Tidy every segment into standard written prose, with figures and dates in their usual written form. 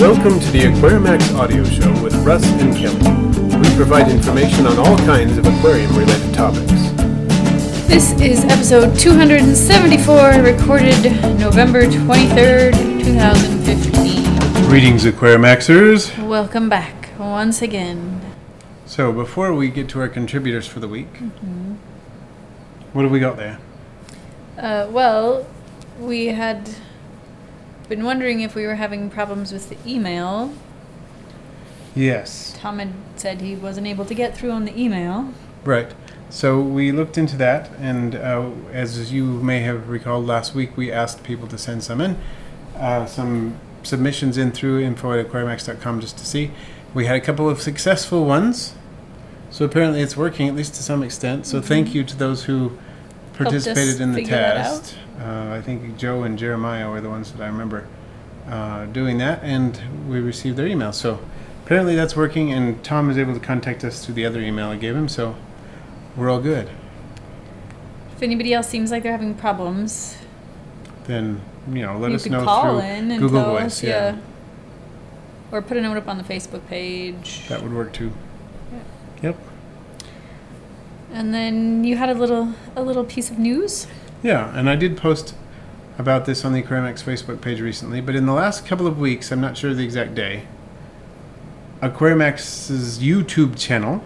Welcome to the Aquarimax audio show with Russ and Kelly. We provide information on all kinds of aquarium-related topics. This is episode 274, recorded November 23rd, 2015. Greetings, Aquarimaxers. Welcome back once again. So, before we get to our contributors for the week, what have we got there? Well, we had been wondering if we were having problems with the email. Yes. Tom had said he wasn't able to get through on the email. Right. So we looked into that, and as you may have recalled last week, we asked people to send some submissions in through info@aquarimax.com just to see. We had a couple of successful ones, so apparently it's working, at least to some extent. So thank you to those who participated in the test. I think Joe and Jeremiah were the ones that I remember doing that, and we received their email. So apparently that's working, and Tom is able to contact us through the other email I gave him, so we're all good. If anybody else seems like they're having problems, Then, let us know call through in and Google tell Voice. us, yeah. Or put a note up on the Facebook page. That would work too. Yeah. Yep. And then you had a little piece of news. Yeah, and I did post about this on the Aquarimax Facebook page recently, but in the last couple of weeks, I'm not sure the exact day, Aquarimax's YouTube channel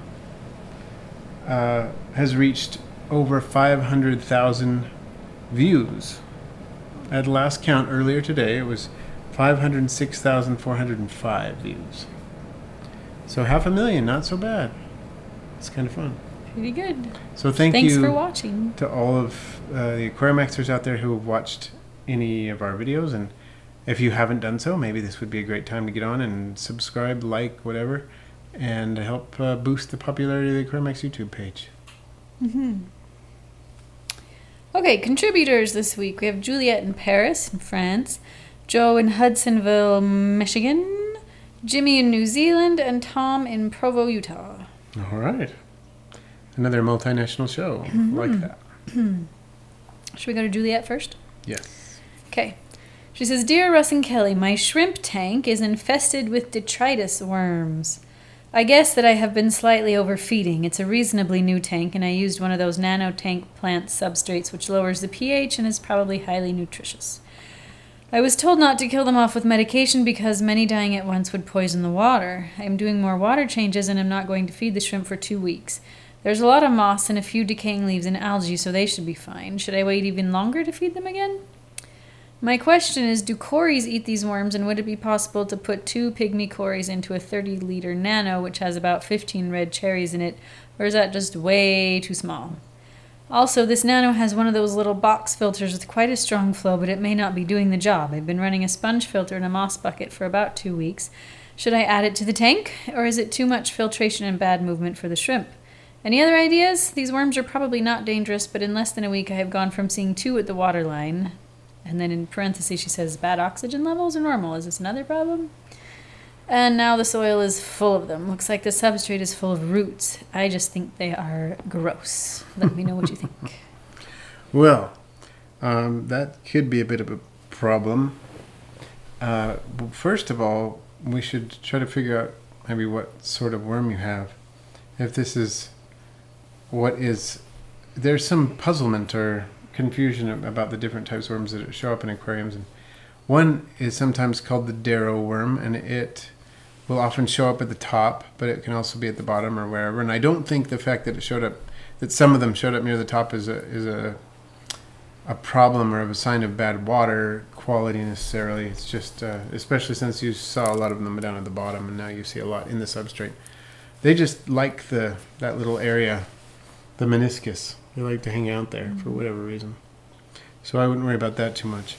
has reached over 500,000 views. At last count earlier today, it was 506,405 views. So 500,000, not so bad. It's kind of fun. Pretty good. So thanks for watching to all of the Aquarimaxers out there who have watched any of our videos, and if you haven't done so, maybe this would be a great time to get on and subscribe, like, whatever, and help boost the popularity of the Aquarimax YouTube page. Okay, contributors this week. We have Juliet in Paris, in France, Joe in Hudsonville, Michigan, Jimmy in New Zealand, and Tom in Provo, Utah. All right. Another multinational show. Like that. Should we go to Juliet first? Yes. Okay. She says, Dear Russ and Kelly, my shrimp tank is infested with detritus worms. I guess that I have been slightly overfeeding. It's a reasonably new tank, and I used one of those nano tank plant substrates which lowers the pH and is probably highly nutritious. I was told not to kill them off with medication because many dying at once would poison the water. I am doing more water changes and am not going to feed the shrimp for 2 weeks. There's a lot of moss and a few decaying leaves and algae, so they should be fine. Should I wait even longer to feed them again? My question is, do cories eat these worms, and would it be possible to put 2 pygmy cories into a 30-liter nano, which has about 15 red cherries in it, or is that just way too small? Also, this nano has one of those little box filters with quite a strong flow, but it may not be doing the job. I've been running a sponge filter in a moss bucket for about 2 weeks. Should I add it to the tank, or is it too much filtration and bad movement for the shrimp? Any other ideas? These worms are probably not dangerous, but in less than a week I have gone from seeing 2 at the water line. And then in parentheses she says, bad oxygen levels are normal. Is this another problem? And now the soil is full of them. Looks like the substrate is full of roots. I just think they are gross. Let me know what you think. Well, that could be a bit of a problem. First of all, we should try to figure out maybe what sort of worm you have. If this is there's some puzzlement or confusion about the different types of worms that show up in aquariums. And one is sometimes called the Darrow worm, and it will often show up at the top, but it can also be at the bottom or wherever. And I don't think the fact that some of them showed up near the top is a problem or a sign of bad water quality necessarily. It's just, especially since you saw a lot of them down at the bottom, and now you see a lot in the substrate. They just like that little area, the meniscus. They like to hang out there for whatever reason. So I wouldn't worry about that too much.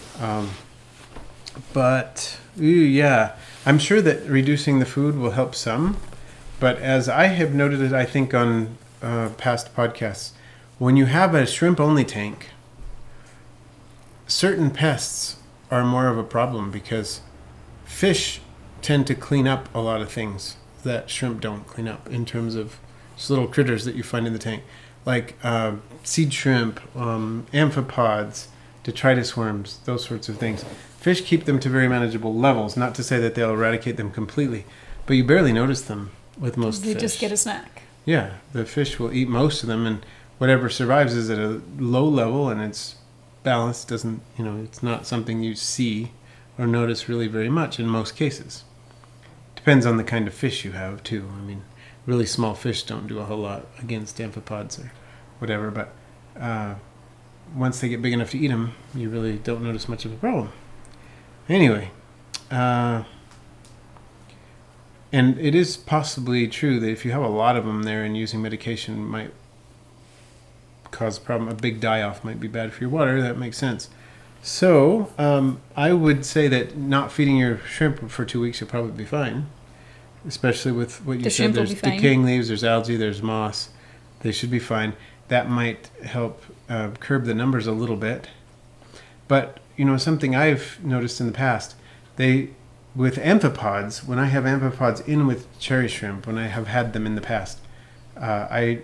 I'm sure that reducing the food will help some. But as I have noted it, I think on past podcasts, when you have a shrimp-only tank, certain pests are more of a problem because fish tend to clean up a lot of things that shrimp don't clean up in terms of just little critters that you find in the tank, like seed shrimp, amphipods, detritus worms, those sorts of things. Fish keep them to very manageable levels. Not to say that they'll eradicate them completely, but you barely notice them with most They fish. just get a snack. Yeah, the fish will eat most of them, and whatever survives is at a low level, and it's balanced. Doesn't it's not something you see or notice really very much in most cases. Depends on the kind of fish you have too. I mean, really small fish don't do a whole lot against amphipods or whatever, but once they get big enough to eat them, you really don't notice much of a problem. Anyway, and it is possibly true that if you have a lot of them there and using medication might cause a problem. A big die-off might be bad for your water. That makes sense. So I would say that not feeding your shrimp for 2 weeks, you'll probably be fine. Especially with what you said. There's decaying leaves, there's algae, there's moss. They should be fine. That might help curb the numbers a little bit. But something I've noticed in the past, with amphipods, when I have amphipods in with cherry shrimp, when I have had them in the past, I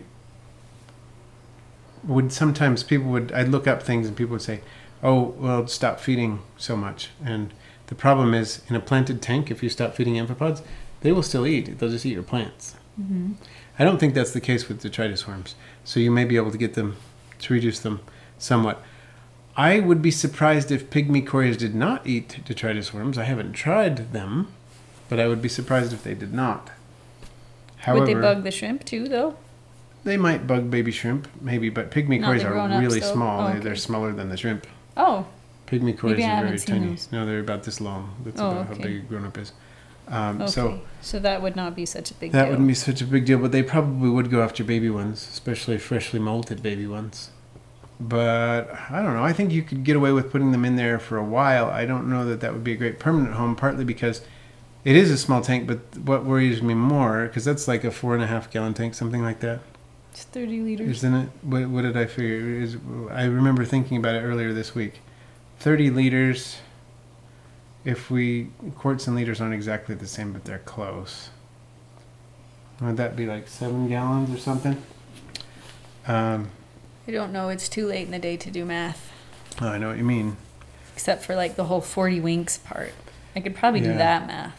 would sometimes I'd look up things and people would say, oh, well, stop feeding so much. And the problem is, in a planted tank, if you stop feeding amphipods, they will still eat. They'll just eat your plants. Mm-hmm. I don't think that's the case with detritus worms. So you may be able to get them to reduce them somewhat. I would be surprised if pygmy cories did not eat detritus worms. I haven't tried them, but I would be surprised if they did not. However, would they bug the shrimp too, though? They might bug baby shrimp, maybe, but pygmy cories are really small. Oh, okay. They're smaller than the shrimp. Oh. Pygmy cories are very tiny. Those. No, they're about this long. That's about how big a grown-up is. Okay. So that would not be such a big deal. That wouldn't be such a big deal, but they probably would go after baby ones, especially freshly molted baby ones. But I don't know. I think you could get away with putting them in there for a while. I don't know that would be a great permanent home, partly because it is a small tank, but what worries me more, because that's like a 4.5 gallon tank, something like that. It's 30 liters. Isn't it? What did I figure? I remember thinking about it earlier this week. 30 liters. Quarts and liters aren't exactly the same, but they're close. Would that be like 7 gallons or something? I don't know. It's too late in the day to do math. Oh, I know what you mean. Except for like the whole 40 winks part. I could probably do that math.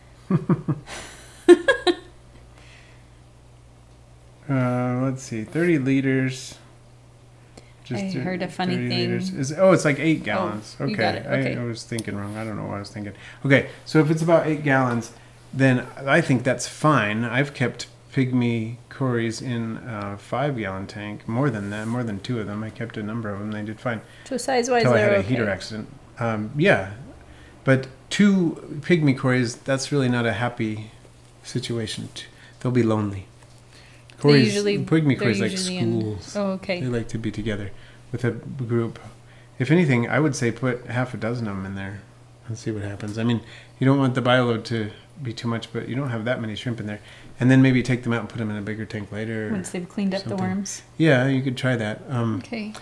Let's see. 30 liters. I heard a funny thing. It's like 8 gallons. Oh, okay. You got it. Okay. I was thinking wrong. I don't know what I was thinking. Okay, so if it's about 8 gallons, then I think that's fine. I've kept pygmy cories in a 5-gallon tank. More than that. More than 2 of them. I kept a number of them. They did fine. So size-wise, until I they're had a okay. heater accident. Yeah. But 2 pygmy cories, that's really not a happy situation. They'll be lonely. Pygmy cories like schools. Oh, okay. They like to be together with a group. If anything, I would say put half a dozen of them in there and see what happens. I mean, you don't want the bioload to be too much, but you don't have that many shrimp in there. And then maybe take them out and put them in a bigger tank later. Once they've cleaned up the worms. Yeah, you could try that. Okay.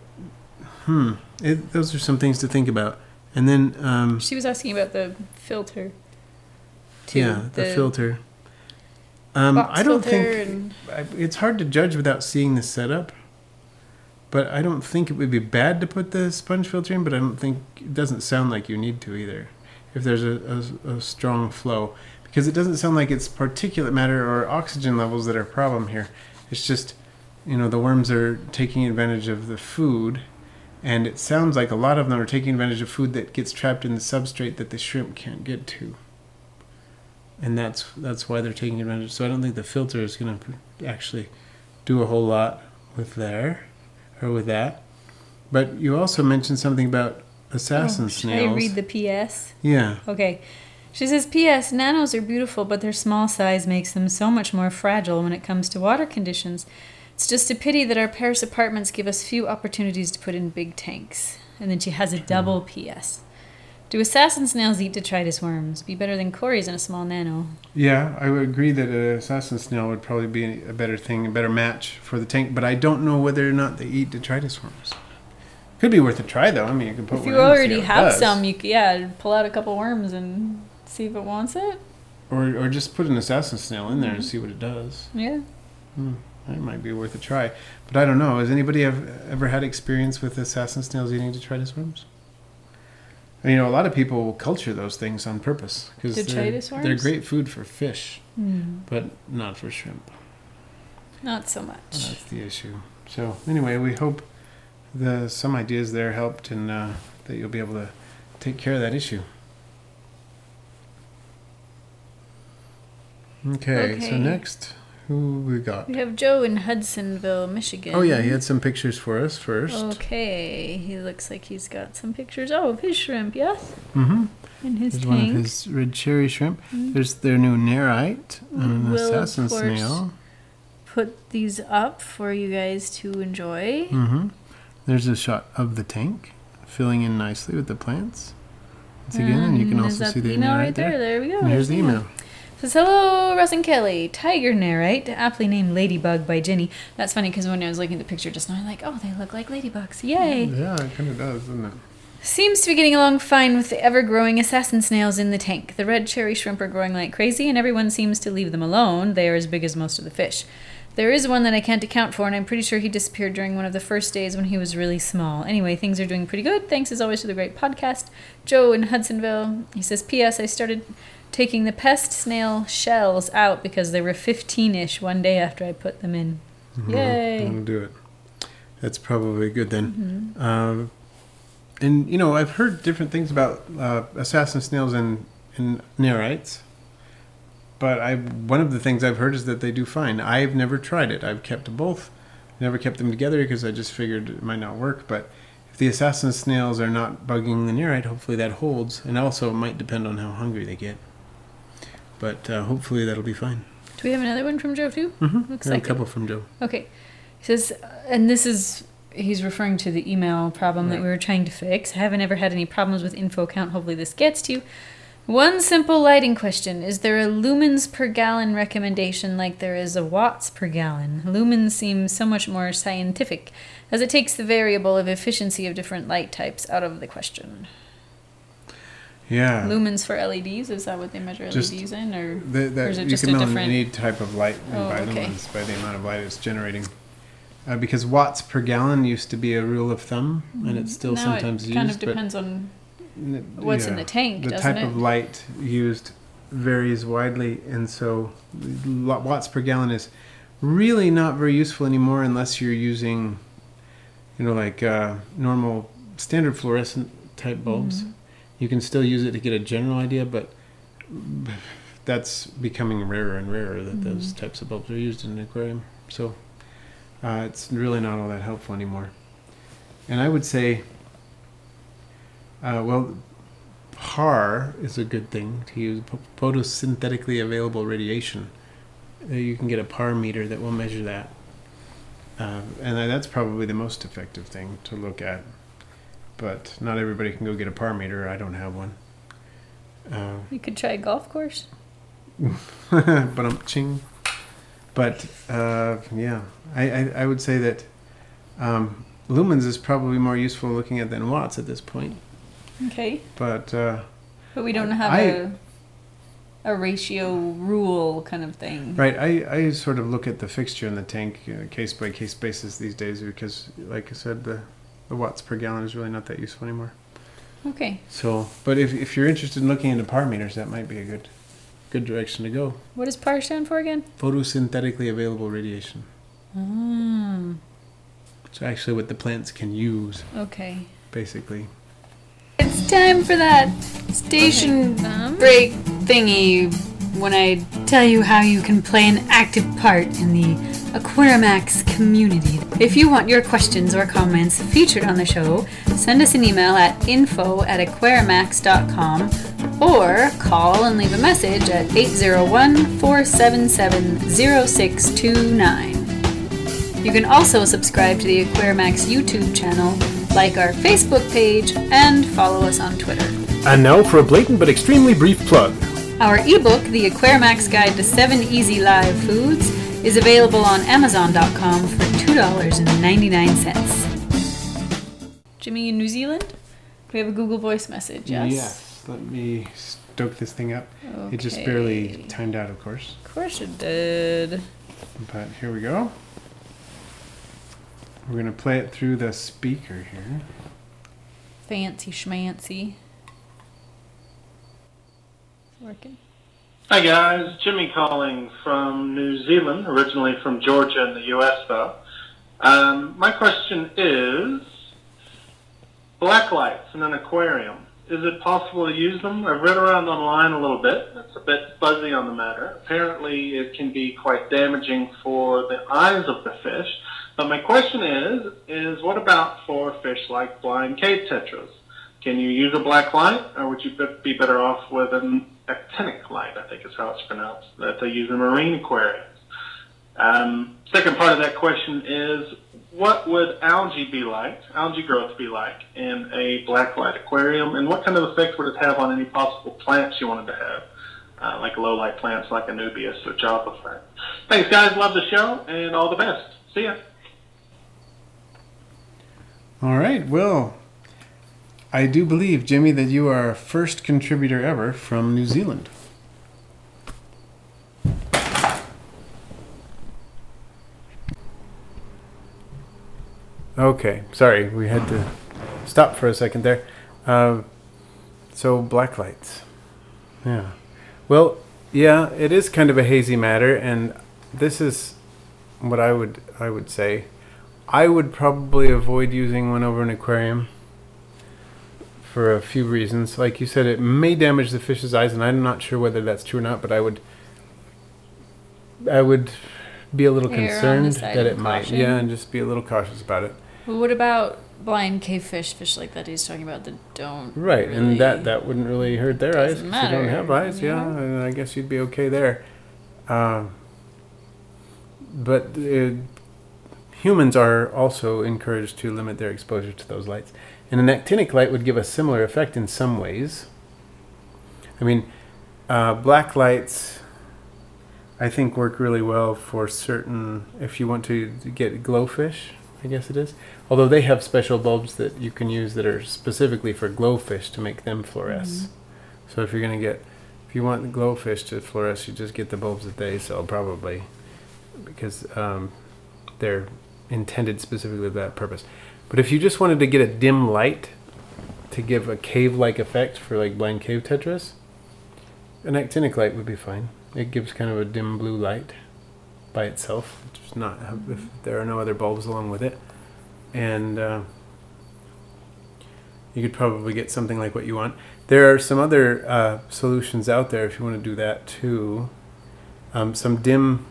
Those are some things to think about. And then... she was asking about the filter, too. Yeah, the filter. I don't think... It's hard to judge without seeing the setup. But I don't think it would be bad to put the sponge filter in, but I don't think... It doesn't sound like you need to either. If there's a strong flow. Because it doesn't sound like it's particulate matter or oxygen levels that are a problem here. It's just, the worms are taking advantage of the food. And it sounds like a lot of them are taking advantage of food that gets trapped in the substrate that the shrimp can't get to. And that's why they're taking advantage. So I don't think the filter is going to actually do a whole lot with that. But you also mentioned something about assassin snails. Should I read the PS? Yeah. Okay. She says, P.S. Nanos are beautiful, but their small size makes them so much more fragile when it comes to water conditions. It's just a pity that our Paris apartments give us few opportunities to put in big tanks. And then she has a double P.S. Do assassin snails eat detritus worms? Be better than cories in a small nano. Yeah, I would agree that an assassin snail would probably be a better thing, a better match for the tank. But I don't know whether or not they eat detritus worms. Could be worth a try, though. I mean, you can put one in. If you already have some, you could pull out a couple worms and see if it wants it. Or just put an assassin snail in there and see what it does. Yeah. That might be worth a try. But I don't know. Has anybody ever had experience with assassin snails eating detritus worms? And, you know, a lot of people will culture those things on purpose because Detritus they're worms? great food for fish, Hmm. but not for shrimp. Not so much. That's the issue. So anyway, we hope some ideas there helped and that you'll be able to take care of that issue. Okay, so Okay. next, who we got? We have Joe in Hudsonville, Michigan. Oh yeah, he had some pictures for us first. Okay, he looks like he's got some pictures. Oh, of his shrimp, yes? Mm-hmm. In his There's tank. one of his red cherry shrimp. Mhm. There's their new Nerite and an We'll, of assassin course, snail. Put these up for you guys to enjoy. Mm-hmm. There's a shot of the tank filling in nicely with the plants. Once again, and you can Is also that see the email Nerite right there. There we go. And here's There's the email. Says, hello, Russ and Kelly. Tiger Nerite, aptly named Ladybug by Ginny. That's funny because when I was looking at the picture just now, I'm like, oh, they look like ladybugs. Yay. Yeah, it kind of does, doesn't it? Seems to be getting along fine with the ever-growing assassin snails in the tank. The red cherry shrimp are growing like crazy, and everyone seems to leave them alone. They are as big as most of the fish. There is one that I can't account for, and I'm pretty sure he disappeared during one of the first days when he was really small. Anyway, things are doing pretty good. Thanks as always for the great podcast. Joe in Hudsonville, he says, P.S. I started taking the pest snail shells out because they were 15-ish one day after I put them in. Yay. That'll do it. That's probably good then. Mhm. And, you know, I've heard different things about assassin snails and Nerites. But one of the things I've heard is that they do fine. I've never tried it. I've kept both. Never kept them together because I just figured it might not work. But if the assassin snails are not bugging the Nerite, hopefully that holds. And also it might depend on how hungry they get. But hopefully that'll be fine. Do we have another one from Joe, too? Mm-hmm. Looks A like it. couple from Joe. Okay. He says, and this is, he's referring to the email problem that we were trying to fix. I haven't ever had any problems with info count. Hopefully this gets to you. One simple lighting question. Is there a lumens per gallon recommendation like there is a watts per gallon? Lumens seems so much more scientific, as it takes the variable of efficiency of different light types out of the question. Yeah. Lumens for LEDs, is that what they measure Just LEDs in? Or Or is it you just can a measure different- any type of light Oh, by okay. lumens, by the amount of light it's generating. Because watts per gallon used to be a rule of thumb, and it's still now sometimes it used. kind of but depends on what's in the tank, The doesn't type it? of light used varies widely, and so watts per gallon is really not very useful anymore unless you're using, like normal standard fluorescent type bulbs. Mm-hmm. You can still use it to get a general idea, but that's becoming rarer and rarer that those types of bulbs are used in an aquarium. So it's really not all that helpful anymore. And I would say, PAR is a good thing to use, photosynthetically available radiation. You can get a PAR meter that will measure that. And that's probably the most effective thing to look at. But not everybody can go get a PAR meter. I don't have one. You could try a golf course. Ching. But yeah, I would say that lumens is probably more useful looking at than watts at this point. Okay. But But we don't have a ratio rule kind of thing. right, I sort of look at the fixture in the tank case by case basis these days because, like I said, the watts per gallon is really not that useful anymore. Okay. So, but if you're interested in looking into PAR meters, that might be a good direction to go. What does PAR stand for again? Photosynthetically available radiation. So actually what the plants can use, Okay. basically. It's time for that station break thingy when I tell you how you can play an active part in the Aquarimax community. If you want your questions or comments featured on the show, send us an email at info@aquarimax.com or call and leave a message at 801-477-0629. You can also subscribe to the Aquarimax YouTube channel, like our Facebook page, and follow us on Twitter. And now for a blatant but extremely brief plug. Our ebook, The Aquarimax Guide to 7 Easy Live Foods, is available on Amazon.com for $2.99. Jimmy in New Zealand? We have a Google Voice message, yes? Yes. Let me stoke this thing up. It just Okay. barely timed out, of course. Of course it did. But here we go. We're going to play it through the speaker here. Fancy schmancy. working. Hi guys, Jimmy calling from New Zealand, originally from Georgia in the U.S. though. My question is, black lights in an aquarium. Is it possible to use them? I've read around online a little bit. It's a bit fuzzy on the matter. Apparently it can be quite damaging for the eyes of the fish. But my question is what about for fish like blind cave tetras? Can you use a black light, or would you be better off with an actinic light, I think is how it's pronounced, that they use in marine aquariums? Second part of that question is, what would algae growth be like in a black light aquarium, and what kind of effect would it have on any possible plants you wanted to have, like low light plants like Anubias or Java Fern? Thanks guys, love the show, and all the best. See ya. All right, well, I do believe, Jimmy, that you are our first contributor ever from New Zealand. Okay, sorry, we had to stop for a second there. So black lights, yeah. Well, yeah, it is kind of a hazy matter, and this is what I would say. I would probably avoid using one over an aquarium for a few reasons. Like you said, it may damage the fish's eyes, and I'm not sure whether that's true or not, but I would be a little concerned that it might. Yeah, and just be a little cautious about it. Well, what about blind cave fish like that he's talking about that don't Right, really, and that wouldn't really hurt their eyes. doesn't If they don't matter, have eyes, you yeah, know? and I guess you'd be okay there. But humans are also encouraged to limit their exposure to those lights. And an actinic light would give a similar effect in some ways. I mean, black lights, I think, work really well for certain, if you want to get glowfish, I guess it is. Although they have special bulbs that you can use that are specifically for glowfish to make them fluoresce. So if you want the glowfish to fluoresce, you just get the bulbs that they sell probably, because they're intended specifically for that purpose. But if you just wanted to get a dim light to give a cave-like effect for like blind cave tetras, an actinic light would be fine. It gives kind of a dim blue light by itself. It's not if there are no other bulbs along with it, and you could probably get something like what you want. There are some other solutions out there if you want to do that too. Some dim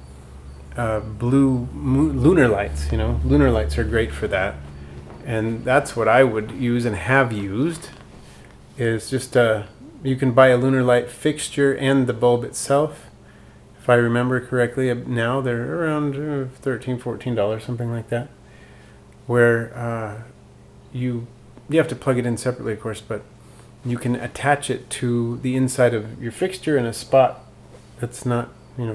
blue lunar lights. Lunar lights are great for that, and that's what I would use and have used. Is just you can buy a lunar light fixture and the bulb itself. If I remember correctly, now they're around $13, $14, something like that. Where you have to plug it in separately, of course, but you can attach it to the inside of your fixture in a spot that's not,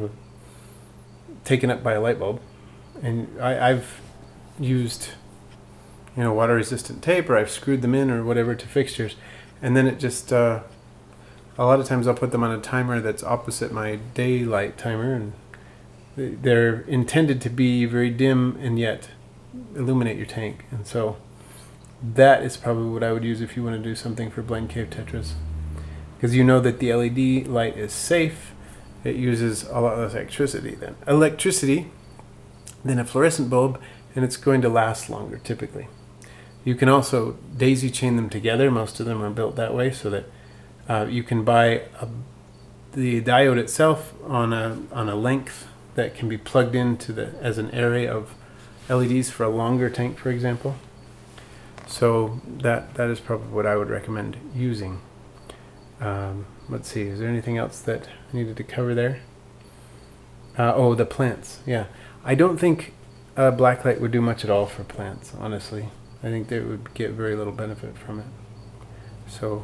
taken up by a light bulb. And I've used, water-resistant tape, or I've screwed them in or whatever to fixtures, and then it just a lot of times I'll put them on a timer that's opposite my daylight timer, and they're intended to be very dim and yet illuminate your tank. And so that is probably what I would use if you want to do something for blind cave tetras, because you know that the LED light is safe. It uses a lot less electricity than a fluorescent bulb, and it's going to last longer typically. You can also daisy chain them together. Most of them are built that way, so that you can buy the diode itself on a length that can be plugged into as an array of LEDs for a longer tank, for example. So that is probably what I would recommend using. Let's see, is there anything else that I needed to cover there? The plants. Yeah, I don't think a black light would do much at all for plants, honestly. I think they would get very little benefit from it. So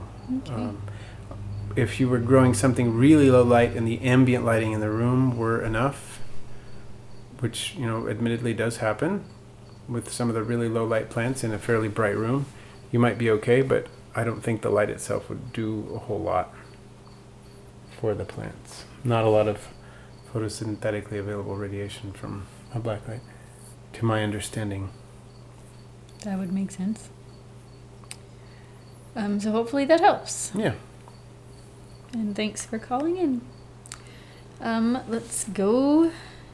if you were growing something really low light and the ambient lighting in the room were enough, which admittedly does happen with some of the really low light plants in a fairly bright room, you might be okay, but I don't think the light itself would do a whole lot for the plants. Not a lot of photosynthetically available radiation from a black light, to my understanding. That would make sense. So hopefully that helps. Yeah. And thanks for calling in. Let's go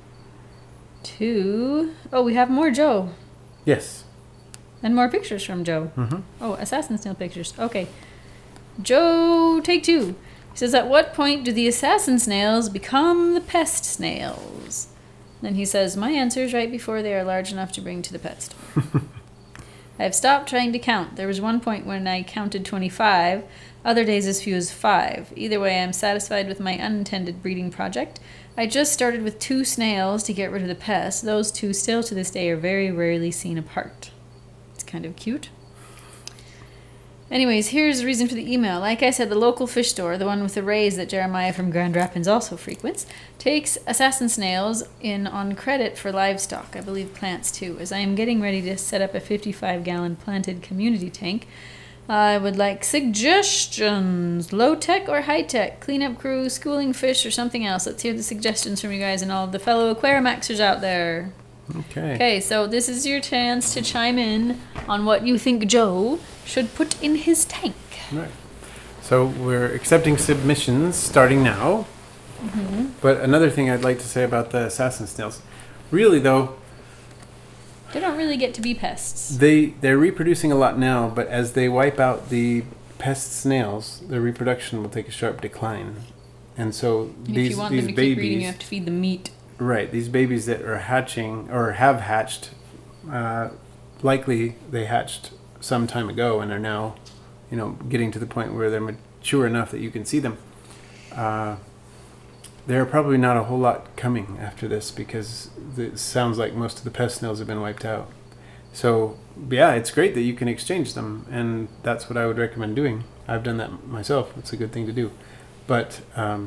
to... Oh, we have more Joe. Yes. And more pictures from Joe. Mm-hmm. Oh, assassin snail pictures. Okay. Joe, take 2. He says, at what point do the assassin snails become the pest snails? Then he says, my answer is right before they are large enough to bring to the pet store. I have stopped trying to count. There was one point when I counted 25, other days as few as 5. Either way, I am satisfied with my unintended breeding project. I just started with 2 snails to get rid of the pest. Those 2 still to this day are very rarely seen apart. It's kind of cute. Anyways, here's the reason for the email. Like I said, the local fish store, the one with the rays that Jeremiah from Grand Rapids also frequents, takes assassin snails in on credit for livestock, I believe plants too. As I am getting ready to set up a 55-gallon planted community tank, I would like suggestions. Low-tech or high-tech? Cleanup crew, schooling fish, or something else. Let's hear the suggestions from you guys and all of the fellow Aquarimaxers out there. Okay, so this is your chance to chime in on what you think Joe should put in his tank. Right. So we're accepting submissions starting now. Mm-hmm. But another thing I'd like to say about the assassin snails, really though, they don't really get to be pests. They're reproducing a lot now, but as they wipe out the pest snails, their reproduction will take a sharp decline. And so if you want them to keep breeding, you have to feed them meat. Right, these babies that are hatching or have hatched, likely they hatched some time ago and are now, getting to the point where they're mature enough that you can see them. There are probably not a whole lot coming after this because it sounds like most of the pest snails have been wiped out. So, yeah, it's great that you can exchange them, and that's what I would recommend doing. I've done that myself. It's a good thing to do. But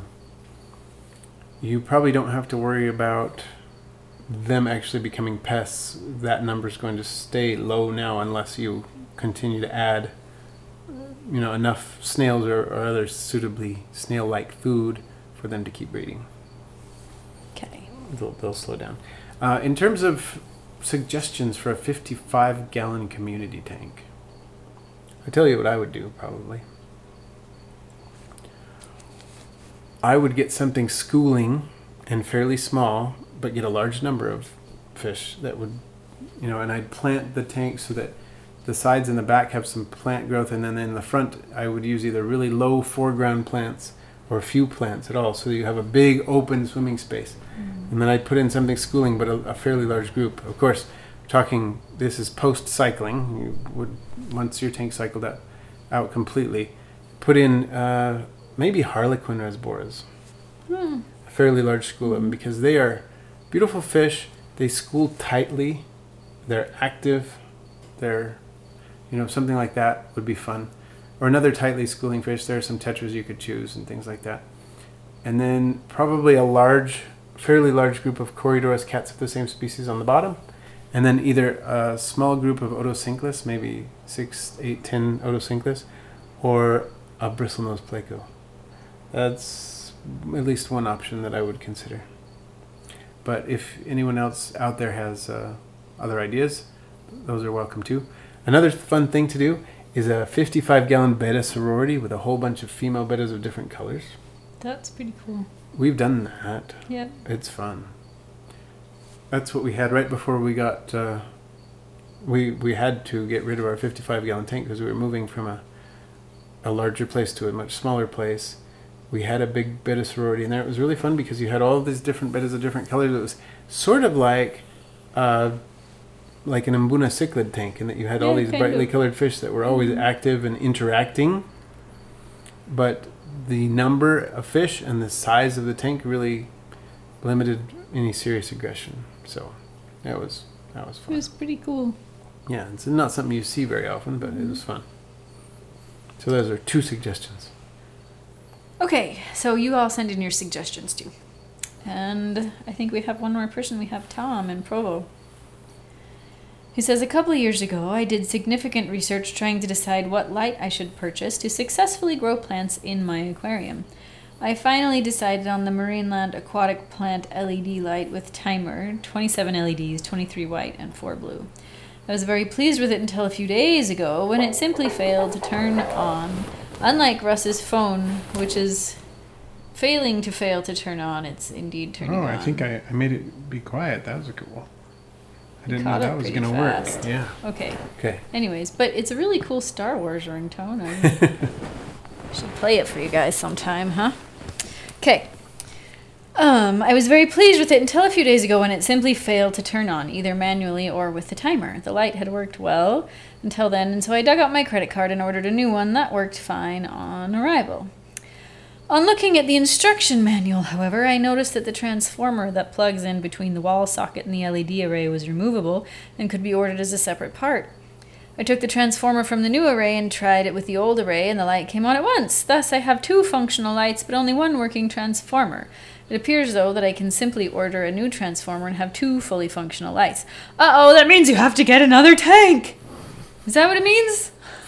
you probably don't have to worry about them actually becoming pests. That number's going to stay low now unless you continue to add, enough snails or other suitably snail-like food for them to keep breeding. Okay. They'll slow down. In terms of suggestions for a 55-gallon community tank, I tell you what I would do probably. I would get something schooling and fairly small, but get a large number of fish that would, and I'd plant the tank so that the sides and the back have some plant growth, and then in the front I would use either really low foreground plants or few plants at all, so you have a big open swimming space. And then I'd put in something schooling, but a fairly large group. Of course, this is post-cycling. You would, once your tank cycled out completely, put in maybe harlequin rasboras, a fairly large school of them, because they are beautiful fish. They school tightly. They're active. They're, something like that would be fun. Or another tightly schooling fish. There are some tetras you could choose and things like that. And then probably a fairly large group of Corydoras cats of the same species on the bottom. And then either a small group of Otocinclus, maybe 6, 8, 10 Otocinclus, or a bristlenose pleco. That's at least one option that I would consider. But if anyone else out there has other ideas, those are welcome too. Another fun thing to do is a 55-gallon betta sorority with a whole bunch of female bettas of different colors. That's pretty cool. We've done that. Yep. It's fun. That's what we had right before we got... we had to get rid of our 55-gallon tank because we were moving from a larger place to a much smaller place. We had a big betta sorority in there. It was really fun because you had all these different bettas of different colors. It was sort of like an Mbuna cichlid tank, in that you had all these brightly colored fish that were always active and interacting. But the number of fish and the size of the tank really limited any serious aggression. So that was fun. It was pretty cool. Yeah, it's not something you see very often, but it was fun. So those are 2 suggestions. Okay, so you all send in your suggestions too. And I think we have one more person. We have Tom in Provo. He says, a couple of years ago, I did significant research trying to decide what light I should purchase to successfully grow plants in my aquarium. I finally decided on the Marineland Aquatic Plant LED light with timer, 27 LEDs, 23 white and 4 blue. I was very pleased with it until a few days ago when it simply failed to turn on. Unlike Russ's phone, which is failing to fail to turn on, it's indeed turning on. I think I made it be quiet. That was a cool. I didn't know caught that up was pretty going to fast. work. Yeah. Okay. Okay. Anyways, but it's a really cool Star Wars ringtone. I should play it for you guys sometime, huh? Okay. I was very pleased with it until a few days ago when it simply failed to turn on, either manually or with the timer. The light had worked well until then, and so I dug out my credit card and ordered a new one that worked fine on arrival. On looking at the instruction manual, however, I noticed that the transformer that plugs in between the wall socket and the LED array was removable and could be ordered as a separate part. I took the transformer from the new array and tried it with the old array, and the light came on at once. Thus, I have 2 functional lights, but only 1 working transformer. It appears, though, that I can simply order a new transformer and have 2 fully functional lights. Uh-oh, that means you have to get another tank! Is that what it means?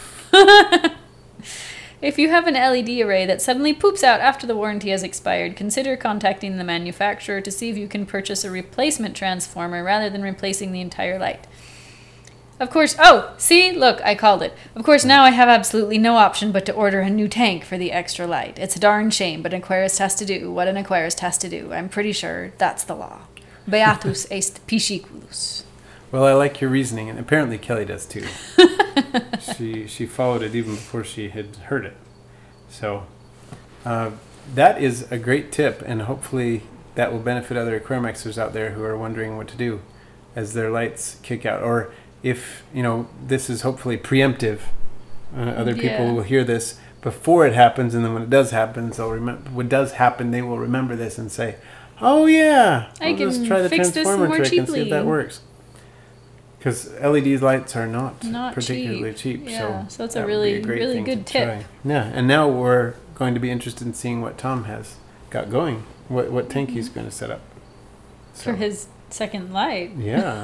If you have an LED array that suddenly poops out after the warranty has expired, consider contacting the manufacturer to see if you can purchase a replacement transformer rather than replacing the entire light. Of course, look, I called it. Of course, now I have absolutely no option but to order a new tank for the extra light. It's a darn shame, but an aquarist has to do what an aquarist has to do. I'm pretty sure that's the law. Beatus est pisciculus. Well, I like your reasoning, and apparently Kelly does too. She followed it even before she had heard it. So that is a great tip, and hopefully that will benefit other Aquariumexers out there who are wondering what to do as their lights kick out. Or if, this is hopefully preemptive. Other people will hear this before it happens, and then when it does happen, they'll remember. When it does happen, they will remember this and say, "Oh yeah, I'll just try the transformer trick and see if that works." Because LED lights are not particularly cheap. Yeah, so it's that a would be really, great really thing good to tip. try. Yeah, and now we're going to be interested in seeing what Tom has got going. What tank he's going to set up. For his second light. Yeah.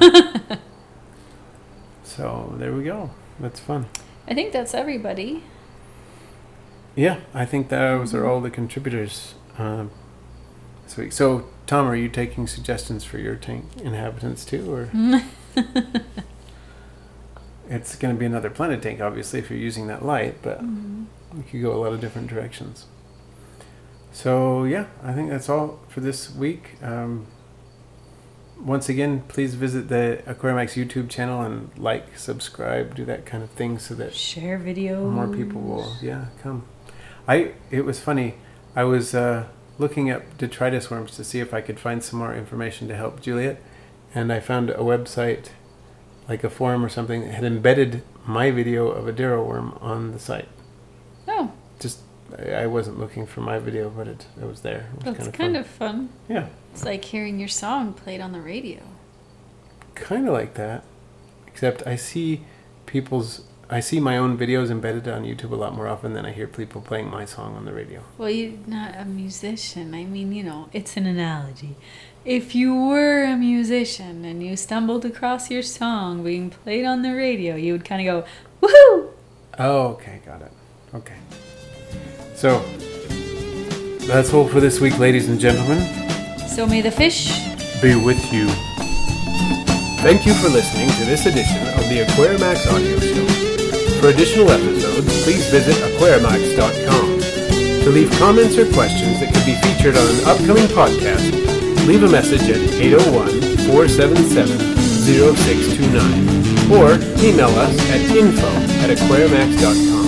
So there we go. That's fun. I think that's everybody. Yeah, I think those are all the contributors this week. So, Tom, are you taking suggestions for your tank inhabitants too, or? It's going to be another planet tank, obviously, if you're using that light, but you could go a lot of different directions. So, yeah, I think that's all for this week. Once again, please visit the Aquariumex YouTube channel and like, subscribe, do that kind of thing so that share videos. More people will, come. It was funny. I was looking up detritus worms to see if I could find some more information to help Juliet, and I found a website, like a forum or something, that had embedded my video of a Darrow worm on the site. Oh. I wasn't looking for my video, but it was there. It was That's kind of fun. Yeah. It's like hearing your song played on the radio. Kind of like that, except I see my own videos embedded on YouTube a lot more often than I hear people playing my song on the radio. Well, you're not a musician. I mean, it's an analogy. If you were a musician and you stumbled across your song being played on the radio, you would kind of go, woohoo! Oh, okay, got it. Okay. So, that's all for this week, ladies and gentlemen. So may the fish be with you. Thank you for listening to this edition of the Aquariumax Audio Show. For additional episodes, please visit aquariumax.com. To leave comments or questions that could be featured on an upcoming podcast, leave a message at 801-477-0629 or email us at info@aquariumax.com.